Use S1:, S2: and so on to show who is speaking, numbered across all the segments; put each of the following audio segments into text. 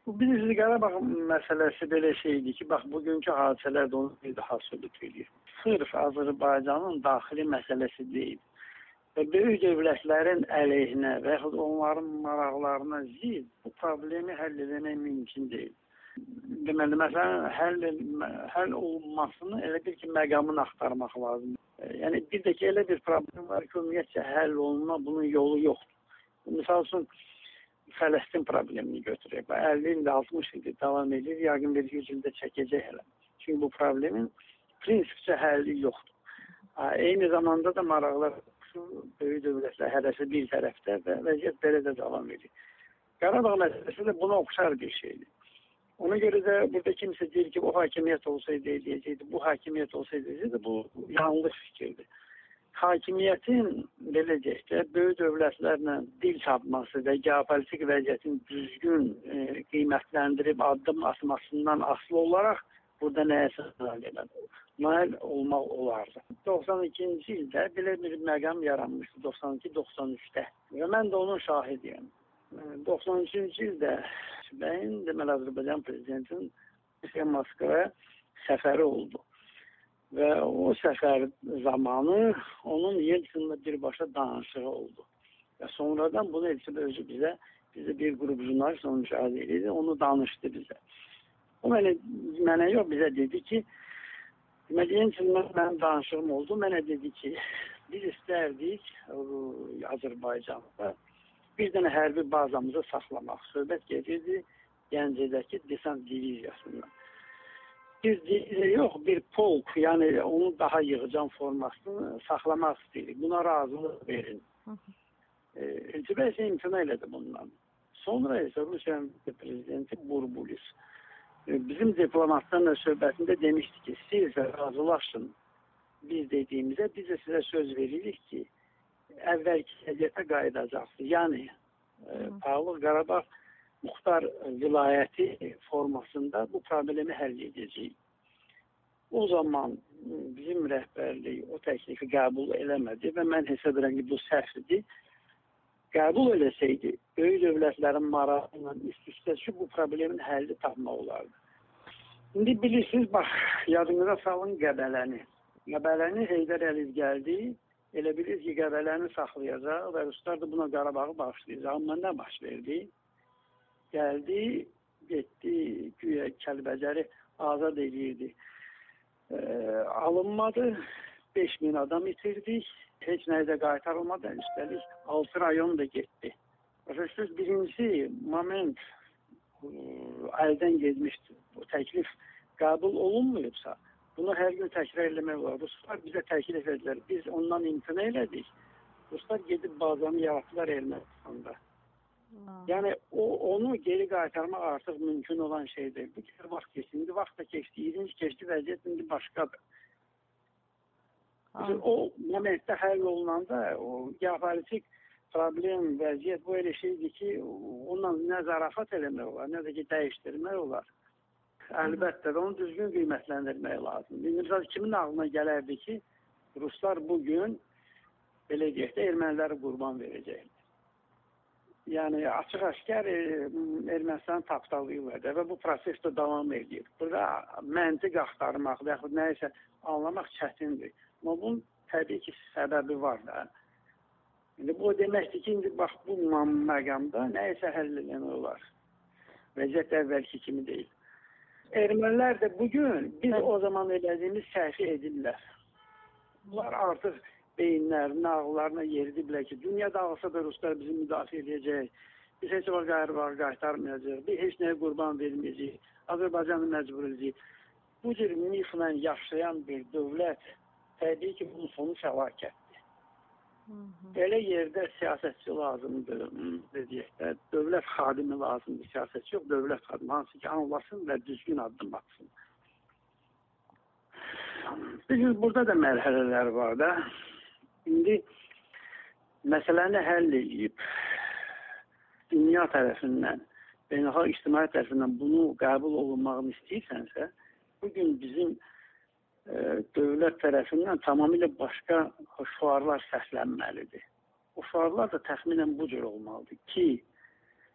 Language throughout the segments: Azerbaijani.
S1: Bu bilirsiniz, Qarabağ məsələsi belə şeydir ki, bax, bugünkü hadisələr də onu bir daha sübut edir. Sırf Azərbaycanın daxili məsələsi deyil. Və böyük dövlətlərin əleyhinə və yaxud onların maraqlarına zidd bu problemi həll etmək mümkün deyil. Deməli, məsələn, həll olunmasını elə bir ki, məqamını axtarmaq lazımdır. Yəni, bir də ki, elə bir problem var ki, ümumiyyətcə həll olunma bunun yolu yoxdur. Misal üçün, Fələstin problemini götürək. 50 ildə, 60 ildə davam edir, yəqin bir 100 ildə çəkəcək hələ. Çünki bu problemin prinsipcə həlli yoxdur. Eyni zamanda da maraqlar böyük dövlətlər hərəsi bir tərəfdə və vəziyyət belə də davam edir. Qarabağ məsələsi də buna oxşar bir şeydir. Ona görə də burada kimsə deyir ki, o hakimiyyət olsaydı eləyəcəkdi, bu hakimiyyət olsaydı eləyəcəkdi, bu yanlış fikirdir. Hakimiyyətin, belə deyək də, böyük dövlətlərlə dil tapması və geopolitik vəziyyətin düzgün qiymətləndirib addım atmasından asılı olaraq burada nəyəsə nail olmaq olardı. 92-ci ildə belə bir məqam yaranmışdı, 92-93-də. Və mən də onun şahidiyəm. 93-cü ildə deməli, Azərbaycan prezidentinin Moskvaya səfəri oldu. Və o səfər zamanı onun Yeltsinlə birbaşa danışığı oldu. Və sonradan bunu Elçin özü bizə bir qrup jurnalist onu müşahidə edirdi, onu danışdı bizə. O mənə yox, bizə dedi ki, Yeltsinlə mənim danışığım oldu, mənə dedi ki, biz istərdik Azərbaycanda bir dənə hərbi bazamızı saxlamaq. Söhbət gedirdi Gəncədəki desant diviziyasından. Bir diviziya yox, bir polk, yəni onu daha yığıcan formasını saxlamaq istəyirik. Buna razılıq verin. Elçibə isə imtina elədi bundan. Sonra isə Rusiya prezidenti Burbulis bizim diplomatlarla söhbətində demişdi ki, siz də razılaşın biz dediyimizə, biz də sizə söz veririk ki, əvvəlki vəziyyətə qayıdacaqsınız. Yəni, Dağlıq Qarabağ Muxtar vilayəti formasında bu problemi həll edəcəyik. O zaman bizim rəhbərlik o təklifi qəbul eləmədi və mən hesab edirəm ki, bu səhvdir. Qəbul eləsəydi, böyük dövlətlərin marağı ilə üst-üstə ki, bu problemin həlli tapmaq olardı. İndi bilirsiniz, bax, yadınıza salın Qəbələni. Qəbələni Heydər Əliyev gəldi, elə bilir ki, Qəbələni saxlayacaq və Ruslar da buna Qarabağı bağışlayacaq. Amma nə baş verdi? Gəldi, getdi, güya Kəlbəcəri azad edirdi. Alınmadı, 5000 adam itirdik, heç nəyə də qaytarılmadı, üstəlik 6 rayon da getdi. Başa birincisi moment əldən getmişdi. Bu təklif qəbul olunmuyubsa, bunu hər gün təkrar eləmək olar. Ruslar bizə təklif edilər, biz ondan imtina elədik. Ruslar gedib bazanı yaratdılar Ermənistanda. Yəni onu geri qaytarmaq artıq mümkün olan şeydir. Bu qədər vaxt keçdi, indi vaxt da keçdi, 20 keçdi, vəziyyət indi başqadır. O momentdə həll olunanda o geopolitik problem, vəziyyət bu elə şeydir ki, onunla nə zarafat eləmək olar, nə də ki, dəyişdirmək olar. Əlbəttə də onu düzgün qiymətləndirmək lazımdır. İndi kimin ağlına gələrdi ki, Ruslar bugün, belə deyək də, erməniləri qurban verəcəklər. Yəni, açıq-aşkar Ermənistanı tapdalayırlar və bu proses də davam edir. Burada məntiq axtarmaq və yaxud nəyisə anlamaq çətindir. Amma bunun təbii ki, səbəbi var da. İndi bu deməkdir ki, indi bax, bu məqamda nəyisə həll eləmək olar. Vəziyyət əvvəlki kimi deyil. Ermənilər də bugün biz o zaman elədiyimiz səhvi edirlər. Bunlar artıq beyinlərinə, ağlarına yeridiblər ki, dünya dağılsa da Ruslar bizi müdafiə edəcək, biz heç var Qarabağı qaytarmayacaq, biz heç nəyə qurban verməyəcək, Azərbaycanı məcbur edəcək. Bu cür miflə yaşayan bir dövlət, təbii ki, bunun sonu fəlakətdir. Belə yerdə siyasətçi lazımdır, deyək də, dövlət xadimi lazımdır, siyasətçi yox, dövlət xadimi, hansı ki, anlasın və düzgün addım atsın. Bilirsiniz, burada da mərhələlər var da. İndi məsələni həll edib dünya tərəfindən, beynəlxalq ictimai tərəfindən bunu qəbul olunmağını istəyirsənsə, bugün bizim dövlət tərəfindən tamamilə başqa şüarlar səslənməlidir. O şüarlar da təxminən bu cür olmalıdır ki,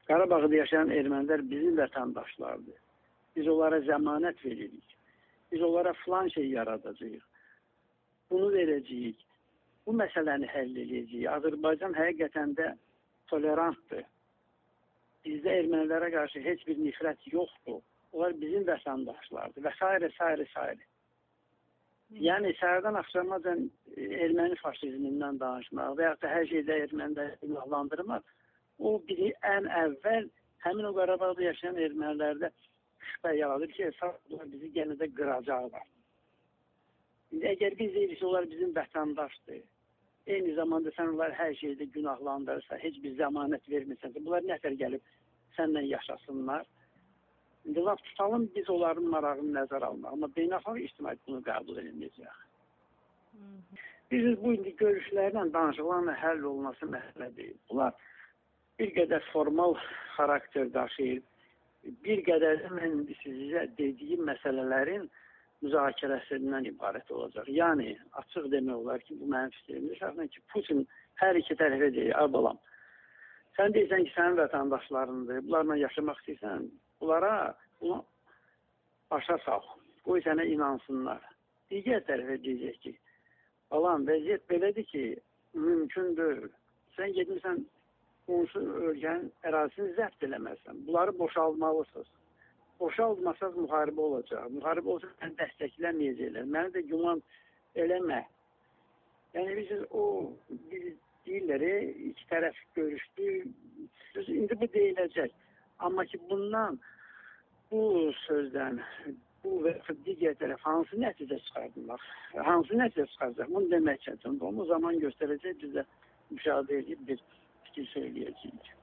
S1: Qarabağda yaşayan ermənilər bizim vətəndaşlardır. Biz onlara zəmanət veririk. Biz onlara filan şey yaradacağıq. Bunu verəcəyik. Bu məsələni həll edəcəyik. Azərbaycan həqiqətən də tolerantdır. Bizdə ermənilərə qarşı heç bir nifrət yoxdur. Onlar bizim vətəndaşlardır və s. Yəni, səhərdən axşamacan erməni faşizmindən danışmaq və yaxud da hər şeydə erməniləri günahlandırmaq, o biri ən əvvəl həmin o Qarabağda yaşayan ermənilərdə şübhə yaradır ki, onlar bizi yenə də qıracaqlar. Əgər biz deyirik ki, onlar bizim vətəndaşdır, eyni zamanda sən onlar hər şeydə günahlandırırsa, heç bir zəmanət vermirsən, bunlar nətər gəlib sənlə yaşasınlar. İndi laf tutalım, biz onların marağını nəzər almaq. Amma beynəlxalq ictimaiyyət bunu qəbul edilməyəcək. Biz bu indi görüşlərlə, danışıqlarla həll olunması məsələ deyil. Bunlar bir qədər formal xarakter daşıyır. Bir qədər də mən sizə dediyim məsələlərin müzakirəsindən ibarət olacaq. Yəni, açıq demək olar ki, bu mənim fikrimdir. Şəxsən ki, Putin hər iki tərəfə deyir, Ardalan, sən deyirsən ki, sənin vətəndaşlarındır, bunlarla yaşamaq istəyirsən, bunlara bunu başa sal, qoy sənə inansınlar. Digər tərəfə deyəcək ki, balam, vəziyyət belədir ki, mümkündür. Sən getmirsən, qonşu ölkənin ərazisini zəbt eləməzsən. Bunları boşaltmalısınız. Boşaltmasaz müharibə olacaq. Müharibə olsa sən dəstəkləməyəcəklər. Məni də güman eləmə. Yəni, biz deyirlər, iki tərəf görüşdü. İndi bu deyiləcək. Amma ki, bundan, bu sözdən, bu və digər tərəf hansı nəticə çıxardırlar? Hansı nəticə çıxardırlar? Bunu demək çətindir. O zaman göstərəcək, biz də müşahidə edib bir fikir söyləyəcəyik.